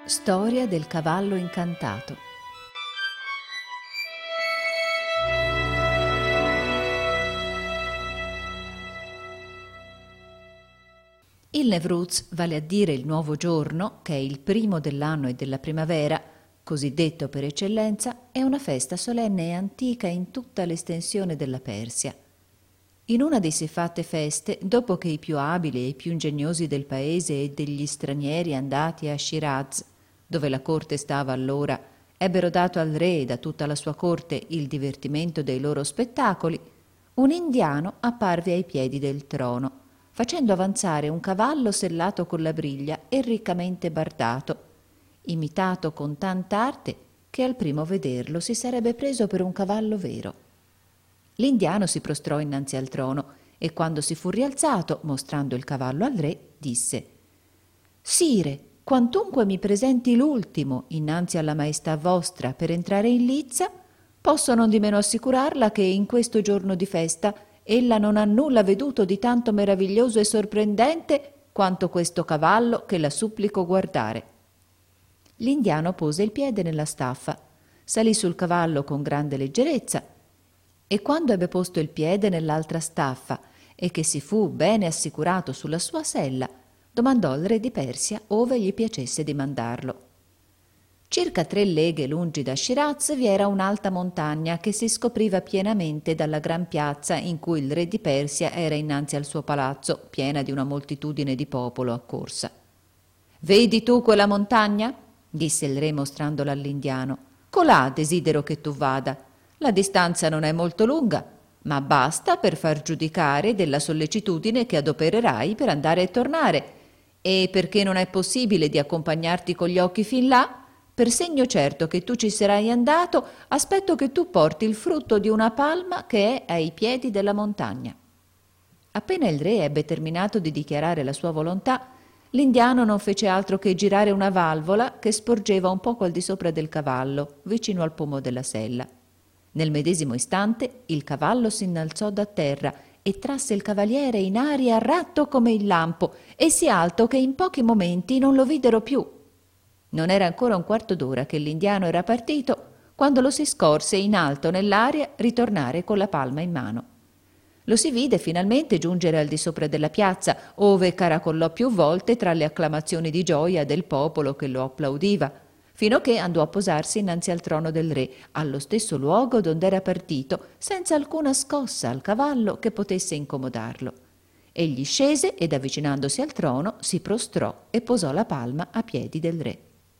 Storia del cavallo incantato. Il Nevruz, vale a dire il nuovo giorno, che è il primo dell'anno e della primavera, cosiddetto per eccellenza, è una festa solenne e antica in tutta l'estensione della Persia. In una di siffatte feste, dopo che i più abili e i più ingegnosi del paese e degli stranieri andati a Shiraz, dove la corte stava allora, ebbero dato al re e a tutta la sua corte il divertimento dei loro spettacoli, un indiano apparve ai piedi del trono, facendo avanzare un cavallo sellato con la briglia e riccamente bardato, imitato con tanta arte che al primo vederlo si sarebbe preso per un cavallo vero. L'indiano si prostrò innanzi al trono e quando si fu rialzato, mostrando il cavallo al re, disse: «Sire, quantunque mi presenti l'ultimo innanzi alla maestà vostra per entrare in lizza, posso nondimeno assicurarla che in questo giorno di festa ella non ha nulla veduto di tanto meraviglioso e sorprendente quanto questo cavallo che la supplico guardare». L'indiano pose il piede nella staffa, salì sul cavallo con grande leggerezza e quando ebbe posto il piede nell'altra staffa e che si fu bene assicurato sulla sua sella, domandò al re di Persia ove gli piacesse di mandarlo. Circa 3 leghe lungi da Shiraz vi era un'alta montagna che si scopriva pienamente dalla gran piazza in cui il re di Persia era innanzi al suo palazzo, piena di una moltitudine di popolo accorsa. «Vedi tu quella montagna?» disse il re mostrandola all'indiano. «Colà desidero che tu vada. La distanza non è molto lunga, ma basta per far giudicare della sollecitudine che adopererai per andare e tornare, e perché non è possibile di accompagnarti con gli occhi fin là, per segno certo che tu ci sarai andato, aspetto che tu porti il frutto di una palma che è ai piedi della montagna». Appena il re ebbe terminato di dichiarare la sua volontà, l'indiano non fece altro che girare una valvola che sporgeva un poco al di sopra del cavallo, vicino al pomo della sella. Nel medesimo istante il cavallo si innalzò da terra e trasse il cavaliere in aria ratto come il lampo e sì alto che in pochi momenti non lo videro più. Non era ancora un quarto d'ora che l'indiano era partito quando lo si scorse in alto nell'aria ritornare con la palma in mano. Lo si vide finalmente giungere al di sopra della piazza, ove caracollò più volte tra le acclamazioni di gioia del popolo che lo applaudiva, fino che andò a posarsi innanzi al trono del re, allo stesso luogo dond'era partito, senza alcuna scossa al cavallo che potesse incomodarlo. Egli scese ed avvicinandosi al trono si prostrò e posò la palma a piedi del re.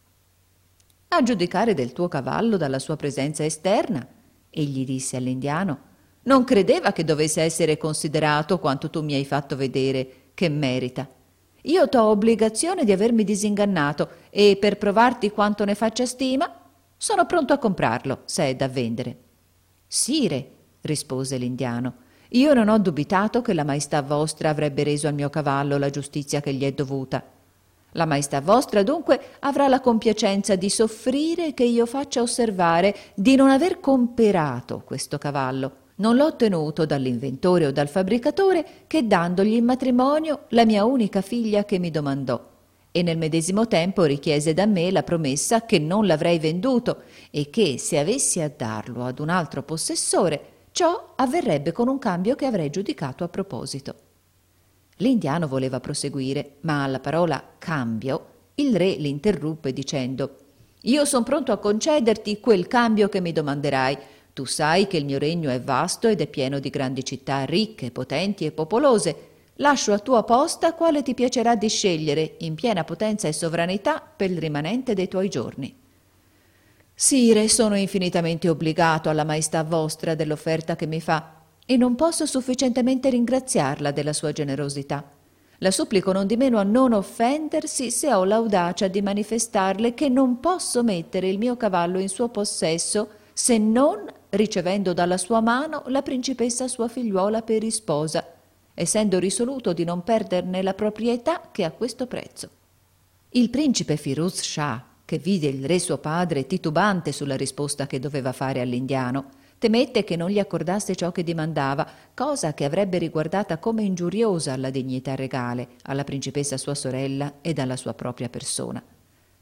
«A giudicare del tuo cavallo dalla sua presenza esterna», egli disse all'indiano, «non credeva che dovesse essere considerato quanto tu mi hai fatto vedere che merita. Io t'ho obbligazione di avermi disingannato e per provarti quanto ne faccia stima sono pronto a comprarlo, se è da vendere». «Sire», rispose l'indiano, «io non ho dubitato che la maestà vostra avrebbe reso al mio cavallo la giustizia che gli è dovuta. La maestà vostra dunque avrà la compiacenza di soffrire che io faccia osservare di non aver comperato questo cavallo. Non l'ho ottenuto dall'inventore o dal fabbricatore che dandogli in matrimonio la mia unica figlia che mi domandò, e nel medesimo tempo richiese da me la promessa che non l'avrei venduto e che se avessi a darlo ad un altro possessore, ciò avverrebbe con un cambio che avrei giudicato a proposito». L'indiano voleva proseguire, ma alla parola cambio il re l'interruppe dicendo: «Io son pronto a concederti quel cambio che mi domanderai. Tu sai che il mio regno è vasto ed è pieno di grandi città ricche, potenti e popolose. Lascio a tua posta quale ti piacerà di scegliere, in piena potenza e sovranità, per il rimanente dei tuoi giorni». «Sire, sono infinitamente obbligato alla maestà vostra dell'offerta che mi fa e non posso sufficientemente ringraziarla della sua generosità. La supplico nondimeno a non offendersi se ho l'audacia di manifestarle che non posso mettere il mio cavallo in suo possesso se non ricevendo dalla sua mano la principessa sua figliuola per isposa, essendo risoluto di non perderne la proprietà che a questo prezzo». Il principe Firuz Shah, che vide il re suo padre titubante sulla risposta che doveva fare all'indiano, temette che non gli accordasse ciò che dimandava, cosa che avrebbe riguardata come ingiuriosa alla dignità regale, alla principessa sua sorella ed alla sua propria persona.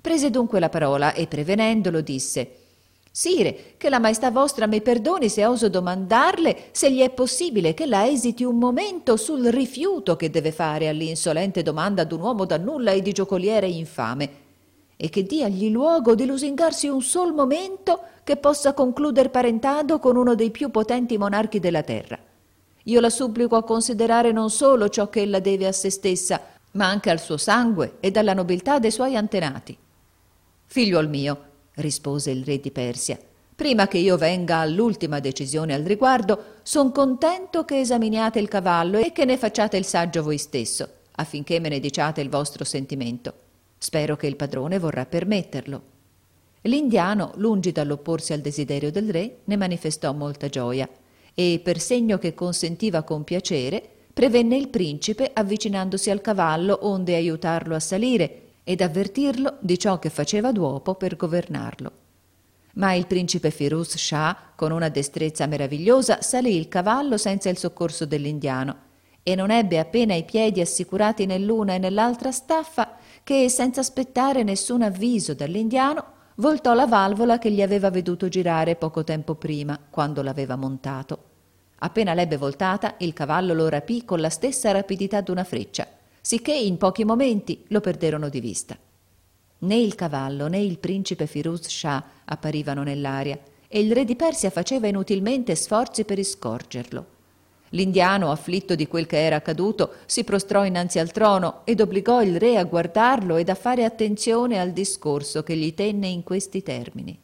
Prese dunque la parola e, prevenendolo, disse: «Sire, che la maestà vostra mi perdoni se oso domandarle se gli è possibile che la esiti un momento sul rifiuto che deve fare all'insolente domanda d'un uomo da nulla e di giocoliere infame, e che diagli luogo di lusingarsi un sol momento che possa concluder parentado con uno dei più potenti monarchi della terra. Io la supplico a considerare non solo ciò che ella deve a se stessa, ma anche al suo sangue ed alla nobiltà dei suoi antenati». «Figliuol mio», rispose il re di Persia, «prima che io venga all'ultima decisione al riguardo, son contento che esaminiate il cavallo e che ne facciate il saggio voi stesso, affinché me ne diciate il vostro sentimento. Spero che il padrone vorrà permetterlo». L'indiano, lungi dall'opporsi al desiderio del re, ne manifestò molta gioia e, per segno che consentiva con piacere, prevenne il principe avvicinandosi al cavallo onde aiutarlo a salire ed avvertirlo di ciò che faceva d'uopo per governarlo. Ma il principe Firuz Shah, con una destrezza meravigliosa, salì il cavallo senza il soccorso dell'indiano e non ebbe appena i piedi assicurati nell'una e nell'altra staffa che, senza aspettare nessun avviso dall'indiano, voltò la valvola che gli aveva veduto girare poco tempo prima, quando l'aveva montato. Appena l'ebbe voltata, il cavallo lo rapì con la stessa rapidità d'una freccia, sicché in pochi momenti lo perderono di vista. Né il cavallo né il principe Firuz Shah apparivano nell'aria e il re di Persia faceva inutilmente sforzi per iscorgerlo. L'indiano, afflitto di quel che era accaduto, si prostrò innanzi al trono ed obbligò il re a guardarlo ed a fare attenzione al discorso che gli tenne in questi termini.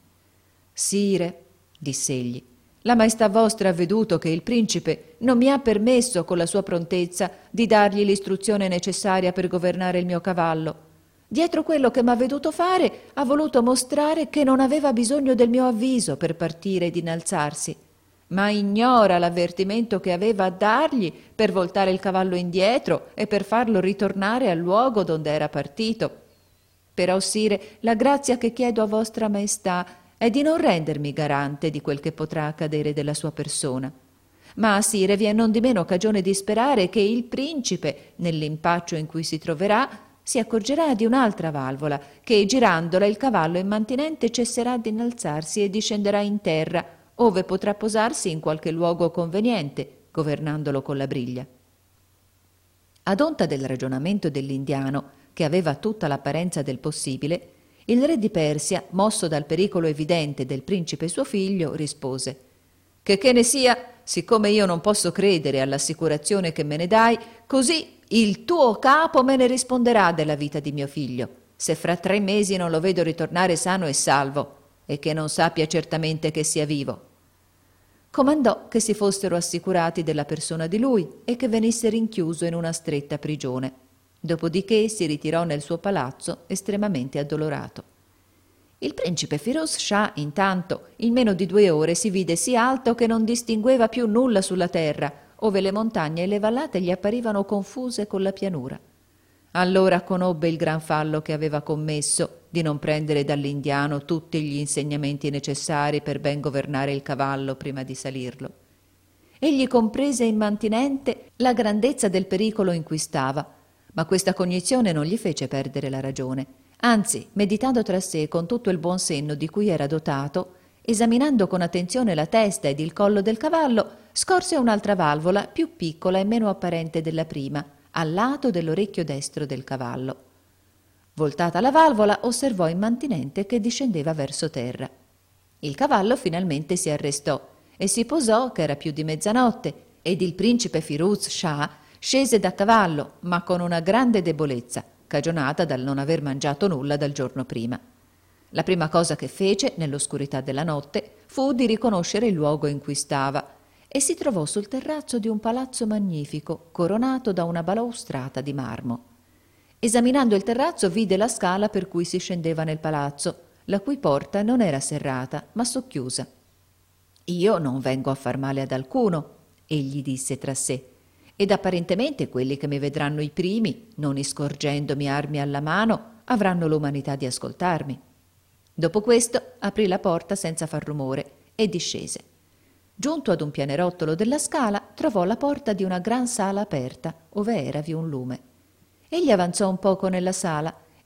«Sire», diss'egli, «la maestà vostra ha veduto che il principe non mi ha permesso con la sua prontezza di dargli l'istruzione necessaria per governare il mio cavallo. Dietro quello che m'ha veduto fare ha voluto mostrare che non aveva bisogno del mio avviso per partire ed innalzarsi, ma ignora l'avvertimento che aveva a dargli per voltare il cavallo indietro e per farlo ritornare al luogo donde era partito. Però, sire, la grazia che chiedo a vostra maestà è di non rendermi garante di quel che potrà accadere della sua persona. Ma, sire, vi è nondimeno cagione di sperare che il principe, nell'impaccio in cui si troverà, si accorgerà di un'altra valvola, che girandola il cavallo immantinente cesserà di innalzarsi e discenderà in terra, ove potrà posarsi in qualche luogo conveniente, governandolo con la briglia». Ad onta del ragionamento dell'indiano, che aveva tutta l'apparenza del possibile, il re di Persia, mosso dal pericolo evidente del principe suo figlio, rispose: «Che ne sia, siccome io non posso credere all'assicurazione che me ne dai, così il tuo capo me ne risponderà della vita di mio figlio, se fra 3 mesi non lo vedo ritornare sano e salvo, e che non sappia certamente che sia vivo». Comandò che si fossero assicurati della persona di lui e che venisse rinchiuso in una stretta prigione. Dopodiché si ritirò nel suo palazzo estremamente addolorato. Il principe Firuz Shah, intanto, in meno di 2 ore si vide sì alto che non distingueva più nulla sulla terra, ove le montagne e le vallate gli apparivano confuse con la pianura. Allora conobbe il gran fallo che aveva commesso di non prendere dall'indiano tutti gli insegnamenti necessari per ben governare il cavallo prima di salirlo. Egli comprese immantinente la grandezza del pericolo in cui stava, ma questa cognizione non gli fece perdere la ragione. Anzi, meditando tra sé con tutto il buon senno di cui era dotato, esaminando con attenzione la testa ed il collo del cavallo, scorse un'altra valvola più piccola e meno apparente della prima, al lato dell'orecchio destro del cavallo. Voltata la valvola, osservò immantinente che discendeva verso terra. Il cavallo finalmente si arrestò e si posò che era più di mezzanotte, ed il principe Firuz Shah scese da cavallo, ma con una grande debolezza, cagionata dal non aver mangiato nulla dal giorno prima. La prima cosa che fece, nell'oscurità della notte, fu di riconoscere il luogo in cui stava, e si trovò sul terrazzo di un palazzo magnifico, coronato da una balaustrata di marmo. Esaminando il terrazzo vide la scala per cui si scendeva nel palazzo, la cui porta non era serrata, ma socchiusa. «Io non vengo a far male ad alcuno», egli disse tra sé, «ed apparentemente quelli che mi vedranno i primi, non iscorgendomi armi alla mano, avranno l'umanità di ascoltarmi». Dopo questo aprì la porta senza far rumore e discese. Giunto ad un pianerottolo della scala, trovò la porta di una gran sala aperta, ove eravi un lume. Egli avanzò un poco nella sala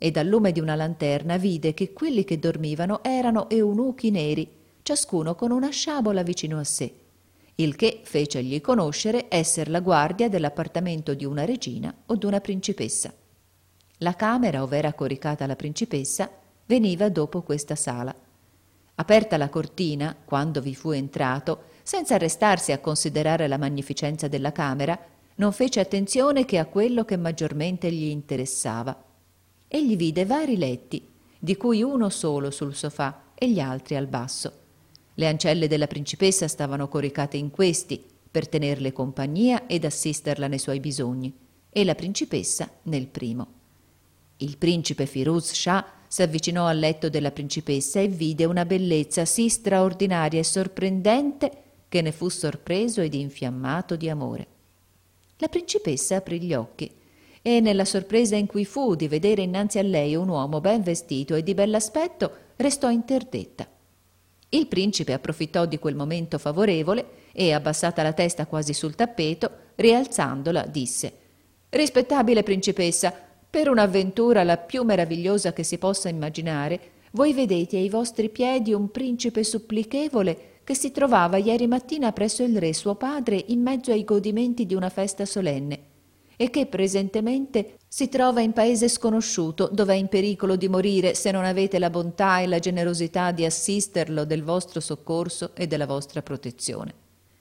e al lume di una lanterna vide che quelli che dormivano erano eunuchi neri, ciascuno con una sciabola vicino a sé, il che fecegli conoscere esser la guardia dell'appartamento di una regina o d'una principessa. La camera ov'era coricata la principessa veniva dopo questa sala. Aperta la cortina, quando vi fu entrato, senza restarsi a considerare la magnificenza della camera, non fece attenzione che a quello che maggiormente gli interessava. Egli vide vari letti, di cui uno solo sul sofà e gli altri al basso. Le ancelle della principessa stavano coricate in questi, per tenerle compagnia ed assisterla nei suoi bisogni, e la principessa nel primo. Il principe Firuz Shah s'avvicinò al letto della principessa e vide una bellezza sì straordinaria e sorprendente che ne fu sorpreso ed infiammato di amore. La principessa aprì gli occhi e, nella sorpresa in cui fu di vedere innanzi a lei un uomo ben vestito e di bell'aspetto, restò interdetta. Il principe approfittò di quel momento favorevole e, abbassata la testa quasi sul tappeto, rialzandola, disse: «Rispettabile principessa, per un'avventura la più meravigliosa che si possa immaginare, voi vedete ai vostri piedi un principe supplichevole che si trovava ieri mattina presso il re suo padre in mezzo ai godimenti di una festa solenne e che presentemente si trova in paese sconosciuto, dove è in pericolo di morire se non avete la bontà e la generosità di assisterlo del vostro soccorso e della vostra protezione».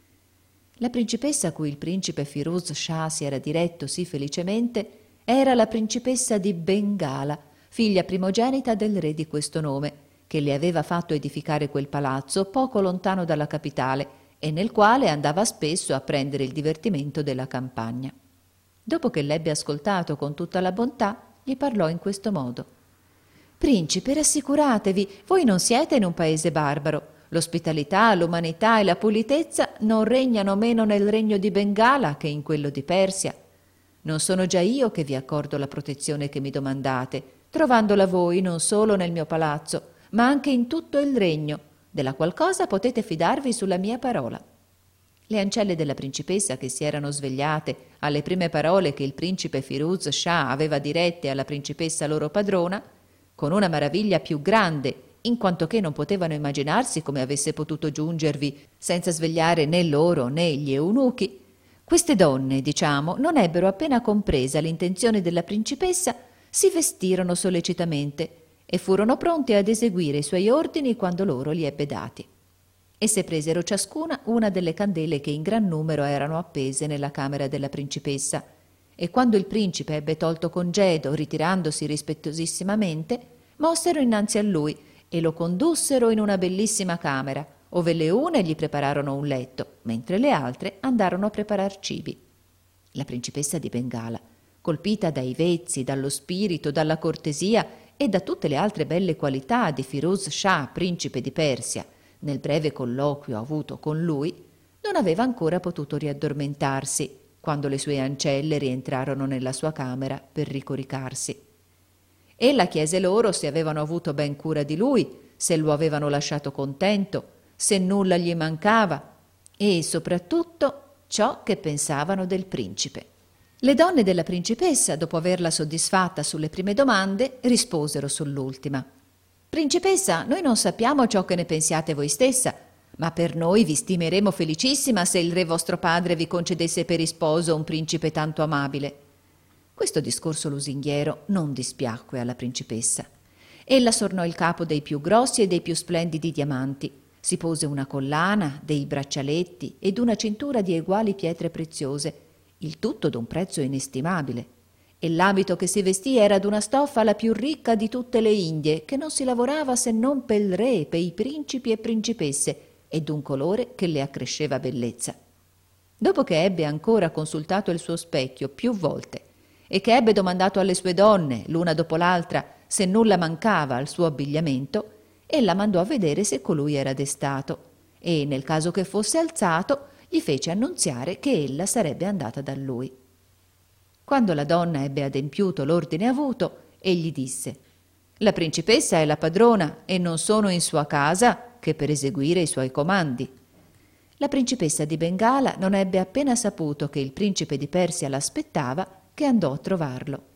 La principessa a cui il principe Firuz Shah si era diretto sì felicemente era la principessa di Bengala, figlia primogenita del re di questo nome, che le aveva fatto edificare quel palazzo poco lontano dalla capitale e nel quale andava spesso a prendere il divertimento della campagna. Dopo che l'ebbe ascoltato con tutta la bontà, gli parlò in questo modo: «Principe, rassicuratevi, voi non siete in un paese barbaro. L'ospitalità, l'umanità e la pulitezza non regnano meno nel regno di Bengala che in quello di Persia. Non sono già io che vi accordo la protezione che mi domandate, trovandola voi non solo nel mio palazzo, ma anche in tutto il regno, della qual cosa potete fidarvi sulla mia parola». Le ancelle della principessa, che si erano svegliate alle prime parole che il principe Firuz Shah aveva dirette alla principessa loro padrona, con una maraviglia più grande, in quanto che non potevano immaginarsi come avesse potuto giungervi senza svegliare né loro né gli eunuchi, queste donne, diciamo, non ebbero appena compresa l'intenzione della principessa, si vestirono sollecitamente e furono pronte ad eseguire i suoi ordini quando loro li ebbe dati. Esse presero ciascuna una delle candele che in gran numero erano appese nella camera della principessa, e quando il principe ebbe tolto congedo, ritirandosi rispettosissimamente, mossero innanzi a lui e lo condussero in una bellissima camera, ove le une gli prepararono un letto, mentre le altre andarono a preparar cibi. La principessa di Bengala, colpita dai vezzi, dallo spirito, dalla cortesia e da tutte le altre belle qualità di Firuz Shah, principe di Persia, nel breve colloquio avuto con lui, non aveva ancora potuto riaddormentarsi quando le sue ancelle rientrarono nella sua camera per ricoricarsi. Ella chiese loro se avevano avuto ben cura di lui, se lo avevano lasciato contento, se nulla gli mancava e soprattutto ciò che pensavano del principe. Le donne della principessa, dopo averla soddisfatta sulle prime domande, risposero sull'ultima: «Principessa, noi non sappiamo ciò che ne pensiate voi stessa, ma per noi vi stimeremo felicissima se il re vostro padre vi concedesse per sposo un principe tanto amabile». Questo discorso lusinghiero non dispiacque alla principessa. Ella sornò il capo dei più grossi e dei più splendidi diamanti, si pose una collana, dei braccialetti ed una cintura di eguali pietre preziose, il tutto d'un prezzo inestimabile, e l'abito che si vestì era d'una stoffa la più ricca di tutte le Indie, che non si lavorava se non pel re, pei principi e principesse, e d'un colore che le accresceva bellezza. Dopo che ebbe ancora consultato il suo specchio più volte e che ebbe domandato alle sue donne, l'una dopo l'altra, se nulla mancava al suo abbigliamento, ella mandò a vedere se colui era destato e, nel caso che fosse alzato, gli fece annunziare che ella sarebbe andata da lui. Quando la donna ebbe adempiuto l'ordine avuto, egli disse: «La principessa è la padrona e non sono in sua casa che per eseguire i suoi comandi». La principessa di Bengala non ebbe appena saputo che il principe di Persia l'aspettava che andò a trovarlo.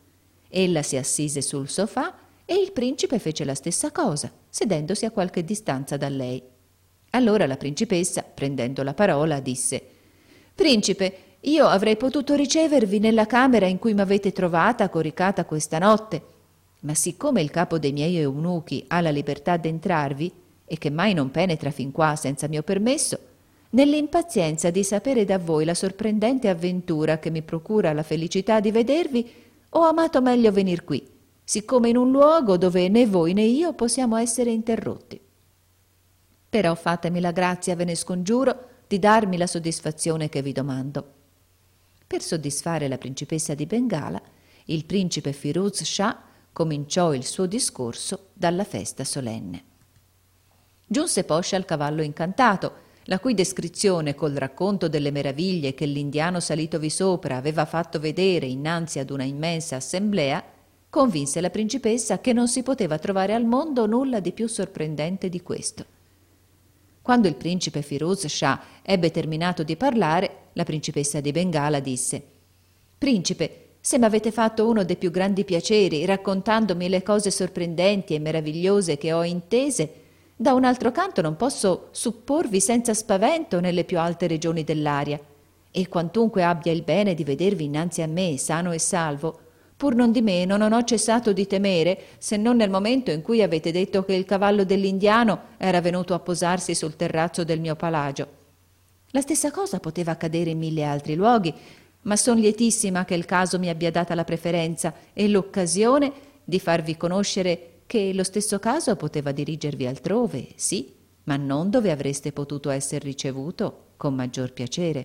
Ella si assise sul sofà e il principe fece la stessa cosa, sedendosi a qualche distanza da lei. Allora la principessa, prendendo la parola, disse: «Principe, io avrei potuto ricevervi nella camera in cui m'avete trovata coricata questa notte, ma siccome il capo dei miei eunuchi ha la libertà d'entrarvi e che mai non penetra fin qua senza mio permesso, nell'impazienza di sapere da voi la sorprendente avventura che mi procura la felicità di vedervi, ho amato meglio venir qui, siccome in un luogo dove né voi né io possiamo essere interrotti. Però fatemi la grazia, ve ne scongiuro, di darmi la soddisfazione che vi domando». Per soddisfare la principessa di Bengala, il principe Firuz Shah cominciò il suo discorso dalla festa solenne. Giunse Poscia al cavallo incantato, la cui descrizione col racconto delle meraviglie che l'indiano salitovi sopra aveva fatto vedere innanzi ad una immensa assemblea, convinse la principessa che non si poteva trovare al mondo nulla di più sorprendente di questo. Quando il principe Firuz Shah ebbe terminato di parlare, la principessa di Bengala disse: «Principe, se m'avete fatto uno dei più grandi piaceri raccontandomi le cose sorprendenti e meravigliose che ho intese, da un altro canto non posso supporvi senza spavento nelle più alte regioni dell'aria, e quantunque abbia il bene di vedervi innanzi a me sano e salvo, pur non di meno non ho cessato di temere, se non nel momento in cui avete detto che il cavallo dell'indiano era venuto a posarsi sul terrazzo del mio palagio. La stessa cosa poteva accadere in 1000 altri luoghi, ma son lietissima che il caso mi abbia data la preferenza e l'occasione di farvi conoscere che lo stesso caso poteva dirigervi altrove, sì, ma non dove avreste potuto essere ricevuto con maggior piacere».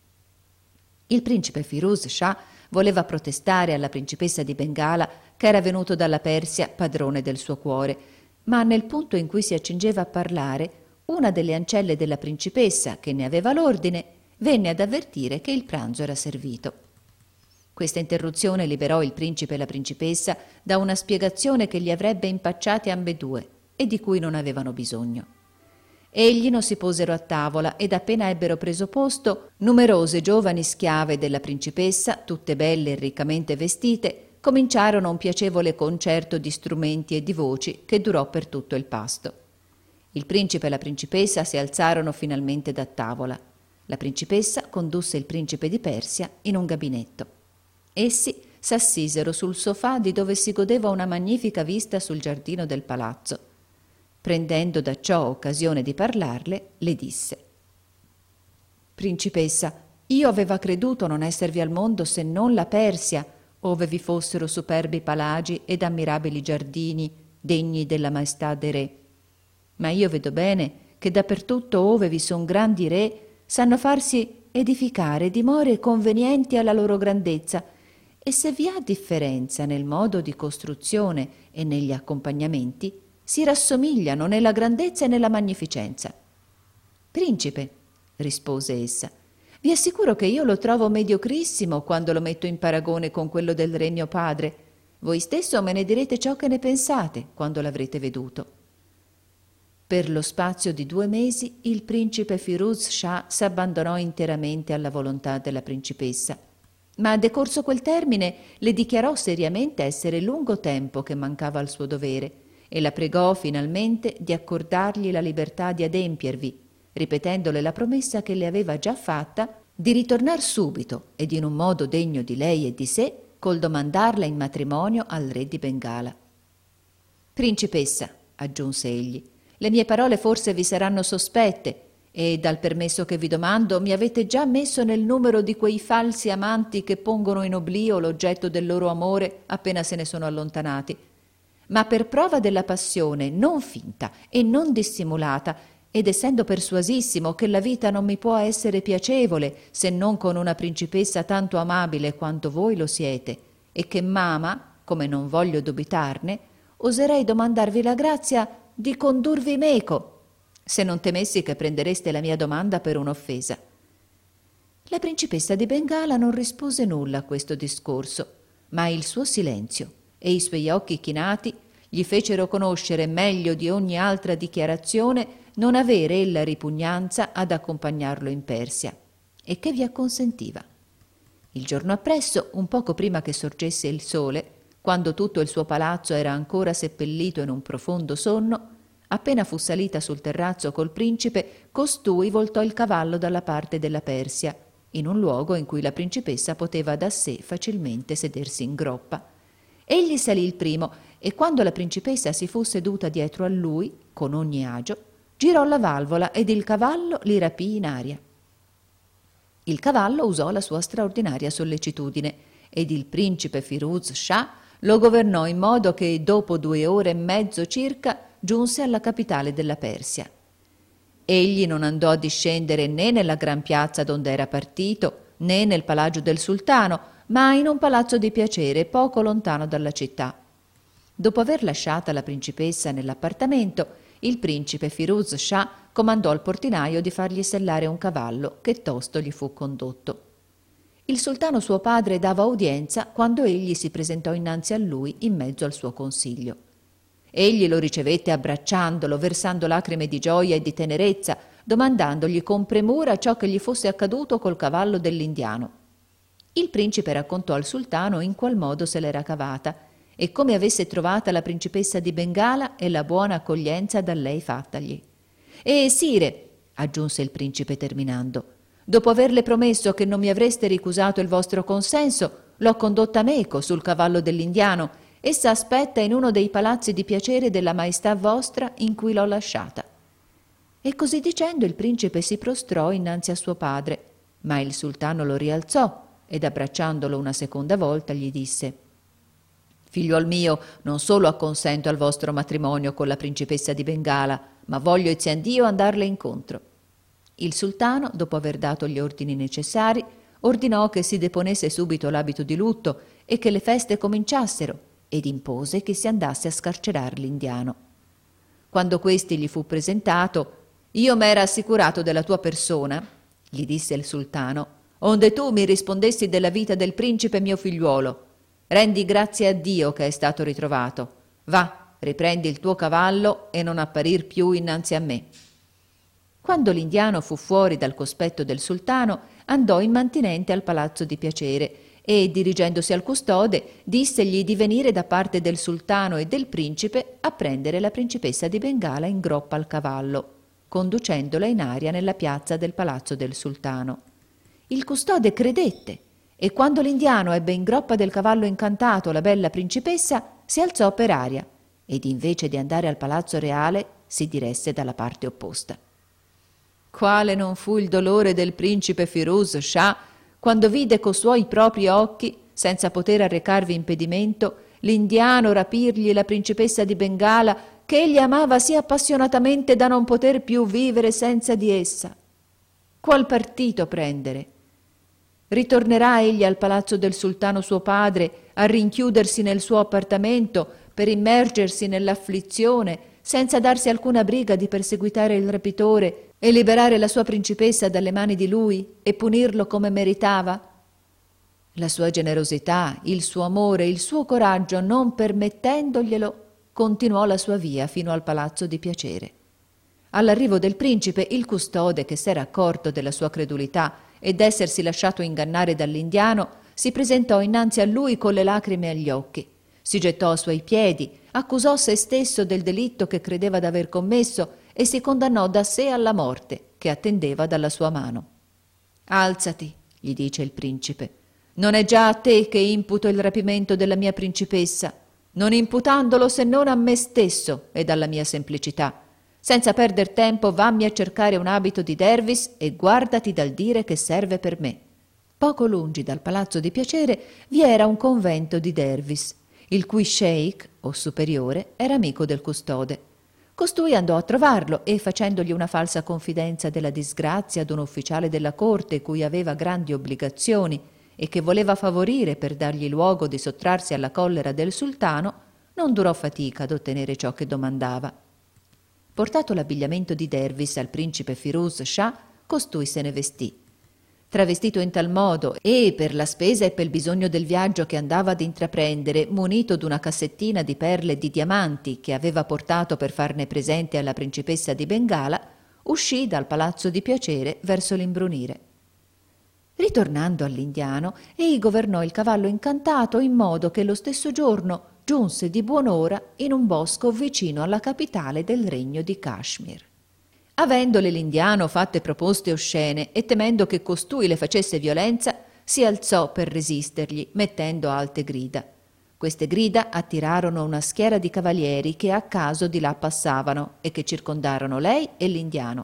Il principe Firuz Shah voleva protestare alla principessa di Bengala che era venuto dalla Persia padrone del suo cuore, ma nel punto in cui si accingeva a parlare, una delle ancelle della principessa, che ne aveva l'ordine, venne ad avvertire che il pranzo era servito. Questa interruzione liberò il principe e la principessa da una spiegazione che li avrebbe impacciati ambedue e di cui non avevano bisogno. Egli non si posero a tavola ed appena ebbero preso posto, numerose giovani schiave della principessa, tutte belle e riccamente vestite, cominciarono un piacevole concerto di strumenti e di voci che durò per tutto il pasto. Il principe e la principessa si alzarono finalmente da tavola. La principessa condusse il principe di Persia in un gabinetto. Essi s'assisero sul sofà di dove si godeva una magnifica vista sul giardino del palazzo. Prendendo da ciò occasione di parlarle, le disse: «Principessa, io aveva creduto non esservi al mondo se non la Persia, ove vi fossero superbi palagi ed ammirabili giardini degni della maestà dei re. Ma io vedo bene che dappertutto ove vi son grandi re sanno farsi edificare dimore convenienti alla loro grandezza, e se vi ha differenza nel modo di costruzione e negli accompagnamenti, si rassomigliano nella grandezza e nella magnificenza». «Principe», rispose essa, «vi assicuro che io lo trovo mediocrissimo quando lo metto in paragone con quello del re mio padre. Voi stesso me ne direte ciò che ne pensate quando l'avrete veduto». Per lo spazio di 2 mesi il principe Firuz Shah s'abbandonò interamente alla volontà della principessa, ma decorso quel termine le dichiarò seriamente essere lungo tempo che mancava al suo dovere e la pregò finalmente di accordargli la libertà di adempiervi, ripetendole la promessa che le aveva già fatta di ritornar subito ed in un modo degno di lei e di sé col domandarla in matrimonio al re di Bengala. «Principessa», aggiunse egli, «le mie parole forse vi saranno sospette e dal permesso che vi domando mi avete già messo nel numero di quei falsi amanti che pongono in oblio l'oggetto del loro amore appena se ne sono allontanati. Ma per prova della passione non finta e non dissimulata, ed essendo persuasissimo che la vita non mi può essere piacevole se non con una principessa tanto amabile quanto voi lo siete, e che m'ama, come non voglio dubitarne, oserei domandarvi la grazia di condurvi meco, se non temessi che prendereste la mia domanda per un'offesa». La principessa di Bengala non rispose nulla a questo discorso, ma il suo silenzio e i suoi occhi chinati gli fecero conoscere meglio di ogni altra dichiarazione non avere ella ripugnanza ad accompagnarlo in Persia, e che vi acconsentiva. Il giorno appresso, un poco prima che sorgesse il sole, quando tutto il suo palazzo era ancora seppellito in un profondo sonno, appena fu salita sul terrazzo col principe, costui voltò il cavallo dalla parte della Persia, in un luogo in cui la principessa poteva da sé facilmente sedersi in groppa. Egli salì il primo e quando la principessa si fu seduta dietro a lui, con ogni agio, girò la valvola ed il cavallo li rapì in aria. Il cavallo usò la sua straordinaria sollecitudine ed il principe Firuz Shah lo governò in modo che dopo 2 ore e mezzo circa giunse alla capitale della Persia. Egli non andò a discendere né nella gran piazza donde era partito, né nel palagio del sultano, ma in un palazzo di piacere poco lontano dalla città. Dopo aver lasciata la principessa nell'appartamento, il principe Firuz Shah comandò al portinaio di fargli sellare un cavallo che tosto gli fu condotto. Il sultano suo padre dava udienza quando egli si presentò innanzi a lui in mezzo al suo consiglio. Egli lo ricevette abbracciandolo, versando lacrime di gioia e di tenerezza, domandandogli con premura ciò che gli fosse accaduto col cavallo dell'indiano. Il principe raccontò al sultano in qual modo se l'era cavata e come avesse trovata la principessa di Bengala e la buona accoglienza da lei fattagli. «E sire», aggiunse il principe terminando, «dopo averle promesso che non mi avreste ricusato il vostro consenso, l'ho condotta meco sul cavallo dell'indiano. Essa aspetta in uno dei palazzi di piacere della maestà vostra in cui l'ho lasciata». E così dicendo il principe si prostrò innanzi a suo padre, ma il sultano lo rialzò ed abbracciandolo una seconda volta gli disse: «Figliuol mio, non solo acconsento al vostro matrimonio con la principessa di Bengala, ma voglio Dio andarle incontro». Il sultano, dopo aver dato gli ordini necessari, ordinò che si deponesse subito l'abito di lutto e che le feste cominciassero, ed impose che si andasse a scarcerar l'indiano. Quando questi gli fu presentato: «Io m'era assicurato della tua persona», gli disse il sultano, «onde tu mi rispondessi della vita del principe mio figliuolo. Rendi grazie a Dio che è stato ritrovato. Va, riprendi il tuo cavallo e non apparir più innanzi a me». Quando l'indiano fu fuori dal cospetto del sultano, andò immantinente al palazzo di piacere e, dirigendosi al custode, dissegli di venire da parte del sultano e del principe a prendere la principessa di Bengala in groppa al cavallo, conducendola in aria nella piazza del palazzo del sultano. Il custode credette e quando l'indiano ebbe in groppa del cavallo incantato la bella principessa, si alzò per aria ed invece di andare al palazzo reale si diresse dalla parte opposta. Quale non fu il dolore del principe Firuz Shah quando vide co suoi propri occhi, senza poter arrecarvi impedimento, l'indiano rapirgli la principessa di Bengala, che egli amava sì appassionatamente da non poter più vivere senza di essa. Qual partito prendere? Ritornerà egli al palazzo del sultano suo padre a rinchiudersi nel suo appartamento per immergersi nell'afflizione, senza darsi alcuna briga di perseguitare il rapitore e liberare la sua principessa dalle mani di lui e punirlo come meritava? La sua generosità, il suo amore, il suo coraggio non permettendoglielo, continuò la sua via fino al palazzo di piacere. All'arrivo del principe, il custode, che s'era accorto della sua credulità ed essersi lasciato ingannare dall'indiano, si presentò innanzi a lui con le lacrime agli occhi, si gettò a suoi piedi, accusò se stesso del delitto che credeva d'aver commesso e si condannò da sé alla morte che attendeva dalla sua mano. «Alzati», gli dice il principe, «non è già a te che imputo il rapimento della mia principessa, non imputandolo se non a me stesso ed alla mia semplicità. Senza perder tempo vammi a cercare un abito di dervis e guardati dal dire che serve per me». Poco lungi dal palazzo di piacere vi era un convento di dervis, il cui sheikh, o superiore, era amico del custode. Costui andò a trovarlo e, facendogli una falsa confidenza della disgrazia d'un ufficiale della corte cui aveva grandi obbligazioni e che voleva favorire per dargli luogo di sottrarsi alla collera del sultano, non durò fatica ad ottenere ciò che domandava. Portato l'abbigliamento di dervis al principe Firuz Shah, costui se ne vestì. Travestito in tal modo e per la spesa e pel bisogno del viaggio che andava ad intraprendere, munito d'una cassettina di perle e di diamanti che aveva portato per farne presente alla principessa di Bengala, uscì dal palazzo di piacere verso l'imbrunire. Ritornando all'indiano, egli governò il cavallo incantato in modo che lo stesso giorno giunse di buon'ora in un bosco vicino alla capitale del regno di Kashmir. Avendole l'indiano fatte proposte oscene e temendo che costui le facesse violenza, si alzò per resistergli, mettendo alte grida. Queste grida attirarono una schiera di cavalieri che a caso di là passavano e che circondarono lei e l'indiano.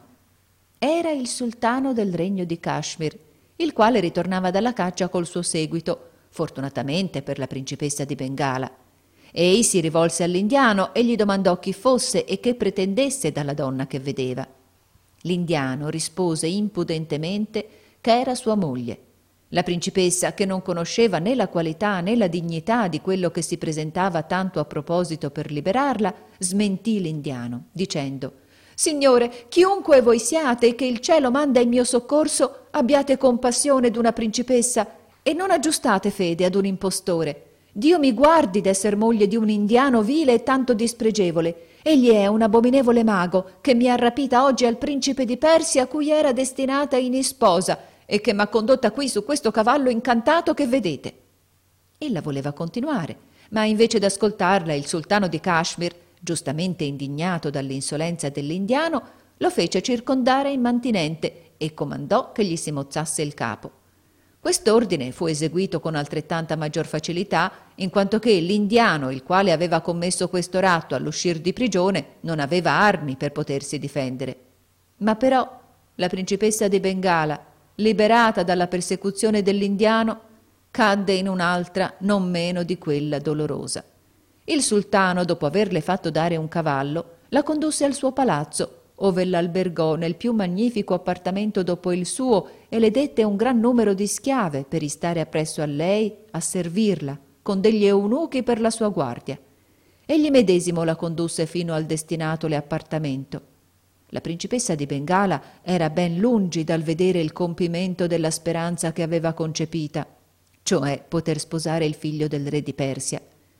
Era il sultano del regno di Kashmir, il quale ritornava dalla caccia col suo seguito, fortunatamente per la principessa di Bengala. Ei si rivolse all'indiano e gli domandò chi fosse e che pretendesse dalla donna che vedeva. L'indiano rispose impudentemente che era sua moglie. La principessa, che non conosceva né la qualità né la dignità di quello che si presentava tanto a proposito per liberarla, smentì l'indiano, dicendo: «Signore, chiunque voi siate e che il cielo manda in mio soccorso, abbiate compassione d'una principessa e non aggiustate fede ad un impostore. Dio mi guardi d'esser moglie di un indiano vile e tanto dispregevole. Egli è un abominevole mago che mi ha rapita oggi al principe di Persia a cui era destinata in isposa e che m'ha condotta qui su questo cavallo incantato che vedete». Ella voleva continuare, ma invece d'ascoltarla il sultano di Kashmir, giustamente indignato dall'insolenza dell'indiano, lo fece circondare immantinente e comandò che gli si mozzasse il capo. Quest'ordine fu eseguito con altrettanta maggior facilità, in quanto che l'indiano, il quale aveva commesso questo ratto all'uscir di prigione, non aveva armi per potersi difendere. Ma però la principessa di Bengala, liberata dalla persecuzione dell'indiano, cadde in un'altra non meno di quella dolorosa. Il sultano, dopo averle fatto dare un cavallo, la condusse al suo palazzo, ove l'albergò nel più magnifico appartamento dopo il suo e le dette un gran numero di schiave per istare appresso a lei a servirla, con degli eunuchi per la sua guardia. Egli medesimo la condusse fino al destinatole appartamento. La principessa di Bengala era ben lungi dal vedere il compimento della speranza che aveva concepita, cioè poter sposare il figlio del re di Persia.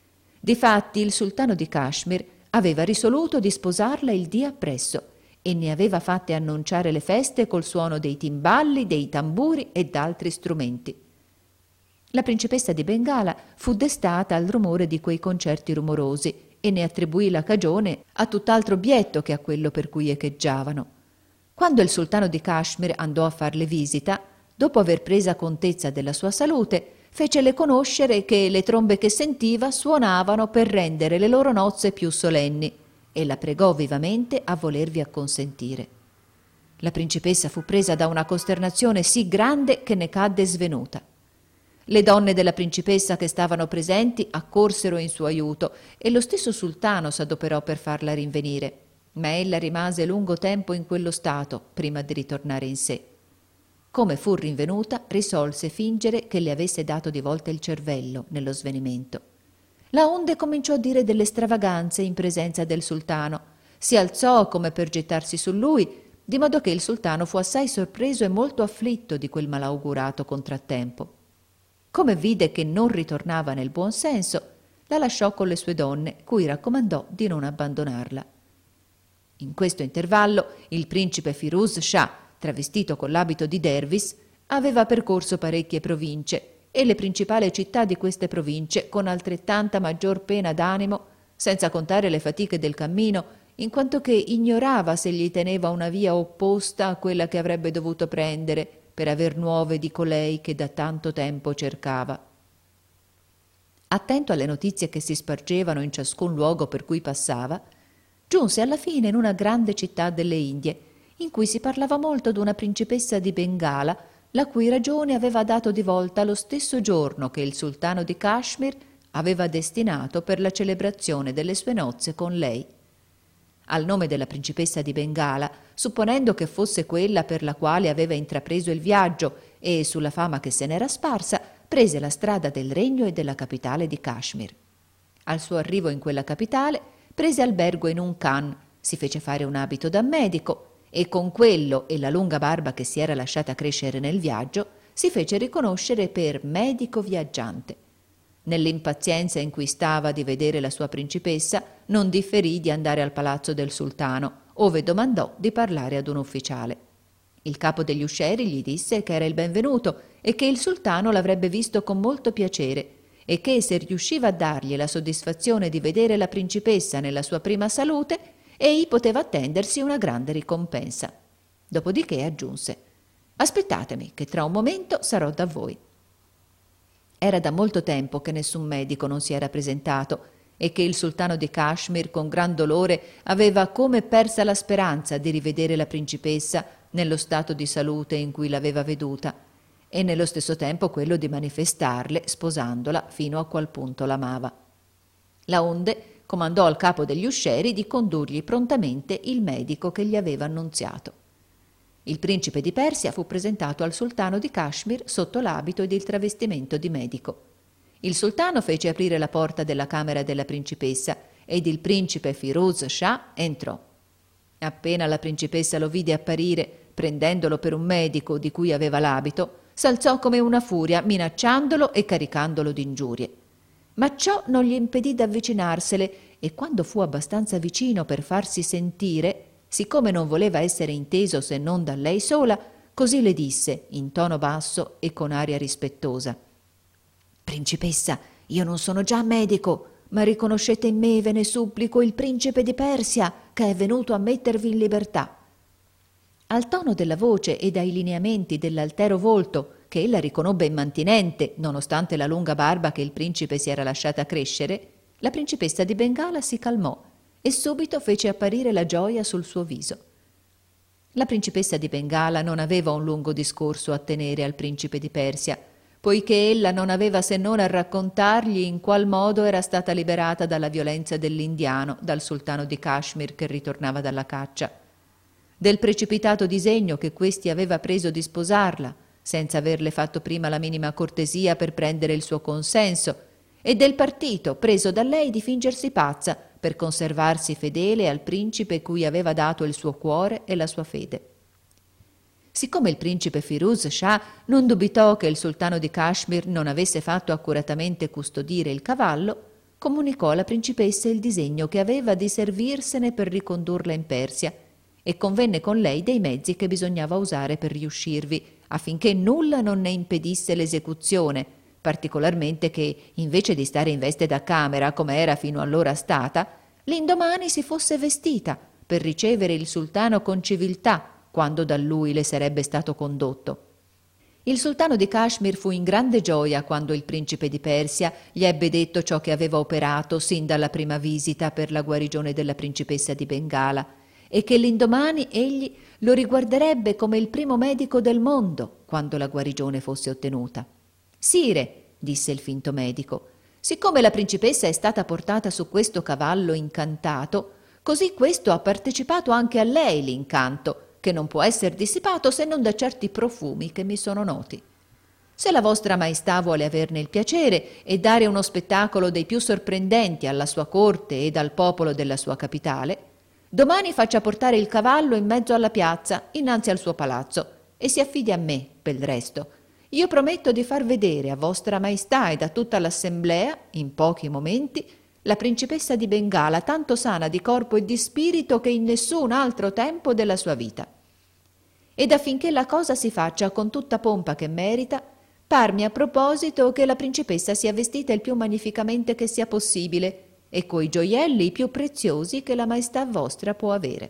Difatti il sultano di Kashmir aveva risoluto di sposarla il dì appresso e ne aveva fatte annunciare le feste col suono dei timballi, dei tamburi e d'altri strumenti. La principessa di Bengala fu destata al rumore di quei concerti rumorosi e ne attribuì la cagione a tutt'altro obietto che a quello per cui echeggiavano. Quando il sultano di Kashmir andò a farle visita, dopo aver presa contezza della sua salute, fecele conoscere che le trombe che sentiva suonavano per rendere le loro nozze più solenni e la pregò vivamente a volervi acconsentire. La principessa fu presa da una costernazione sì grande che ne cadde svenuta. Le donne della principessa che stavano presenti accorsero in suo aiuto e lo stesso sultano s'adoperò per farla rinvenire, ma ella rimase lungo tempo in quello stato prima di ritornare in sé. Come fu rinvenuta, risolse fingere che le avesse dato di volta il cervello nello svenimento. La onde cominciò a dire delle stravaganze in presenza del sultano. Si alzò come per gettarsi su lui, di modo che il sultano fu assai sorpreso e molto afflitto di quel malaugurato contrattempo. Come vide che non ritornava nel buon senso, la lasciò con le sue donne, cui raccomandò di non abbandonarla. In questo intervallo il principe Firuz Shah, travestito con l'abito di dervis, aveva percorso parecchie province e le principali città di queste province con altrettanta maggior pena d'animo, senza contare le fatiche del cammino, in quanto che ignorava se gli teneva una via opposta a quella che avrebbe dovuto prendere per aver nuove di colei che da tanto tempo cercava. Attento alle notizie che si spargevano in ciascun luogo per cui passava, giunse alla fine in una grande città delle Indie, in cui si parlava molto d'una principessa di Bengala, la cui ragione aveva dato di volta lo stesso giorno che il sultano di Kashmir aveva destinato per la celebrazione delle sue nozze con lei. Al nome della principessa di Bengala, supponendo che fosse quella per la quale aveva intrapreso il viaggio e sulla fama che se n'era sparsa, prese la strada del regno e della capitale di Kashmir. Al suo arrivo in quella capitale, prese albergo in un khan, si fece fare un abito da medico e con quello e la lunga barba che si era lasciata crescere nel viaggio, si fece riconoscere per medico viaggiante. Nell'impazienza in cui stava di vedere la sua principessa, non differì di andare al palazzo del sultano, ove domandò di parlare ad un ufficiale. Il capo degli uscieri gli disse che era il benvenuto e che il sultano l'avrebbe visto con molto piacere e che se riusciva a dargli la soddisfazione di vedere la principessa nella sua prima salute, egli poteva attendersi una grande ricompensa. Dopodiché aggiunse: «Aspettatemi, che tra un momento sarò da voi». Era da molto tempo che nessun medico non si era presentato e che il sultano di Kashmir, con gran dolore, aveva come persa la speranza di rivedere la principessa nello stato di salute in cui l'aveva veduta e nello stesso tempo quello di manifestarle, sposandola, fino a qual punto l'amava. Laonde comandò al capo degli uscieri di condurgli prontamente il medico che gli aveva annunziato. Il principe di Persia fu presentato al sultano di Kashmir sotto l'abito ed il travestimento di medico. Il sultano fece aprire la porta della camera della principessa ed il principe Firuz Shah entrò. Appena la principessa lo vide apparire, prendendolo per un medico di cui aveva l'abito, s'alzò come una furia, minacciandolo e caricandolo d'ingiurie. Ma ciò non gli impedì d'avvicinarsele e quando fu abbastanza vicino per farsi sentire, siccome non voleva essere inteso se non da lei sola, così le disse, in tono basso e con aria rispettosa: «Principessa, io non sono già medico, ma riconoscete in me, ve ne supplico, il principe di Persia, che è venuto a mettervi in libertà». Al tono della voce e dai lineamenti dell'altero volto, che ella riconobbe immantinente, nonostante la lunga barba che il principe si era lasciata crescere, la principessa di Bengala si calmò e subito fece apparire la gioia sul suo viso. La principessa di Bengala non aveva un lungo discorso a tenere al principe di Persia, poiché ella non aveva se non a raccontargli in qual modo era stata liberata dalla violenza dell'indiano, dal sultano di Kashmir che ritornava dalla caccia, del precipitato disegno che questi aveva preso di sposarla, senza averle fatto prima la minima cortesia per prendere il suo consenso, e del partito preso da lei di fingersi pazza per conservarsi fedele al principe cui aveva dato il suo cuore e la sua fede. Siccome il principe Firuz Shah non dubitò che il sultano di Kashmir non avesse fatto accuratamente custodire il cavallo, comunicò alla principessa il disegno che aveva di servirsene per ricondurla in Persia e convenne con lei dei mezzi che bisognava usare per riuscirvi, affinché nulla non ne impedisse l'esecuzione, particolarmente che, invece di stare in veste da camera, come era fino allora stata, l'indomani si fosse vestita per ricevere il sultano con civiltà, quando da lui le sarebbe stato condotto. Il sultano di Kashmir fu in grande gioia quando il principe di Persia gli ebbe detto ciò che aveva operato sin dalla prima visita per la guarigione della principessa di Bengala e che l'indomani egli lo riguarderebbe come il primo medico del mondo quando la guarigione fosse ottenuta. «Sire», disse il finto medico, «siccome la principessa è stata portata su questo cavallo incantato, così questo ha partecipato anche a lei l'incanto, che non può essere dissipato se non da certi profumi che mi sono noti. Se la vostra maestà vuole averne il piacere e dare uno spettacolo dei più sorprendenti alla sua corte ed al popolo della sua capitale, domani faccia portare il cavallo in mezzo alla piazza, innanzi al suo palazzo, e si affidi a me per il resto. Io prometto di far vedere a vostra maestà ed a tutta l'assemblea, in pochi momenti, la principessa di Bengala, tanto sana di corpo e di spirito che in nessun altro tempo della sua vita. Ed affinché la cosa si faccia con tutta pompa che merita, parmi a proposito che la principessa sia vestita il più magnificamente che sia possibile e coi gioielli i più preziosi che la maestà vostra può avere».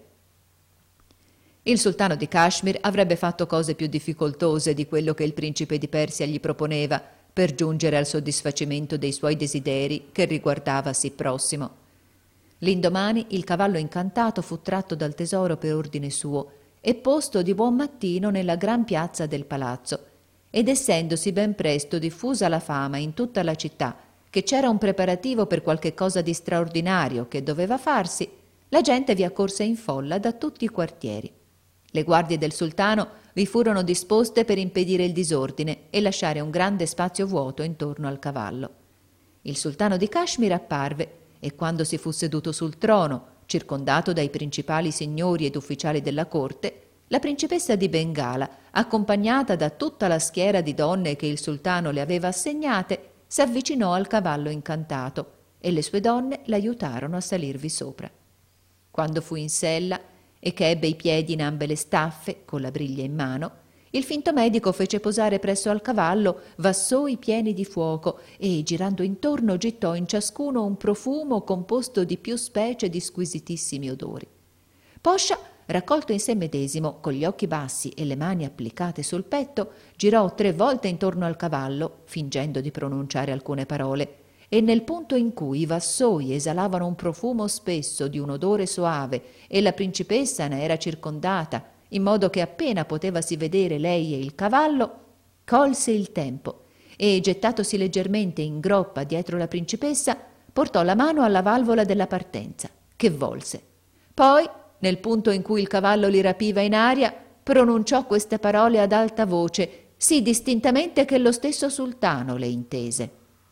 Il sultano di Kashmir avrebbe fatto cose più difficoltose di quello che il principe di Persia gli proponeva per giungere al soddisfacimento dei suoi desideri che riguardava sì prossimo. L'indomani il cavallo incantato fu tratto dal tesoro per ordine suo e posto di buon mattino nella gran piazza del palazzo, ed essendosi ben presto diffusa la fama in tutta la città che c'era un preparativo per qualche cosa di straordinario che doveva farsi, la gente vi accorse in folla da tutti i quartieri. Le guardie del sultano vi furono disposte per impedire il disordine e lasciare un grande spazio vuoto intorno al cavallo. Il sultano di Kashmir apparve e quando si fu seduto sul trono, circondato dai principali signori ed ufficiali della corte, la principessa di Bengala, accompagnata da tutta la schiera di donne che il sultano le aveva assegnate, s'avvicinò al cavallo incantato e le sue donne l'aiutarono a salirvi sopra. Quando fu in sella, e che ebbe i piedi in ambe le staffe, con la briglia in mano, il finto medico fece posare presso al cavallo vassoi pieni di fuoco e, girando intorno, gettò in ciascuno un profumo composto di più specie di squisitissimi odori. Poscia, raccolto in sé medesimo, con gli occhi bassi e le mani applicate sul petto, girò 3 volte intorno al cavallo, fingendo di pronunciare alcune parole, e nel punto in cui i vassoi esalavano un profumo spesso di un odore soave e la principessa ne era circondata, in modo che appena potevasi vedere lei e il cavallo, colse il tempo e, gettatosi leggermente in groppa dietro la principessa, portò la mano alla valvola della partenza, che volse. Poi, nel punto in cui il cavallo li rapiva in aria, pronunciò queste parole ad alta voce, sì distintamente che lo stesso sultano le intese.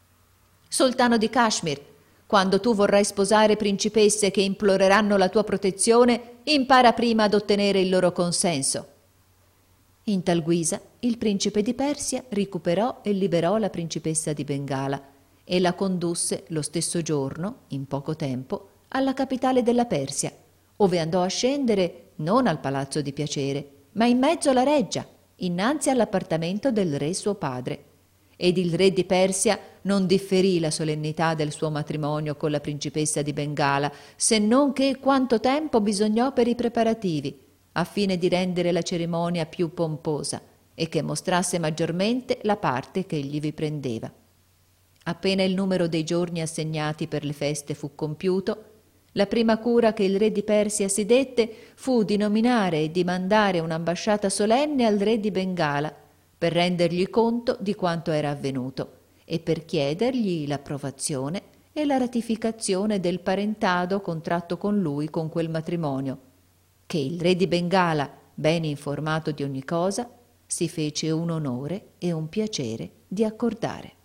Sultano di Kashmir, quando tu vorrai sposare principesse che imploreranno la tua protezione, impara prima ad ottenere il loro consenso. In tal guisa il principe di Persia recuperò e liberò la principessa di Bengala e la condusse lo stesso giorno, in poco tempo, alla capitale della Persia, ove andò a scendere non al palazzo di piacere, ma in mezzo alla reggia, innanzi all'appartamento del re suo padre. Ed il re di Persia non differì la solennità del suo matrimonio con la principessa di Bengala, se non che quanto tempo bisognò per i preparativi, a fine di rendere la cerimonia più pomposa e che mostrasse maggiormente la parte che egli vi prendeva. Appena il numero dei giorni assegnati per le feste fu compiuto, la prima cura che il re di Persia si dette fu di nominare e di mandare un'ambasciata solenne al re di Bengala per rendergli conto di quanto era avvenuto e per chiedergli l'approvazione e la ratificazione del parentado contratto con lui con quel matrimonio, che il re di Bengala, ben informato di ogni cosa, si fece un onore e un piacere di accordare.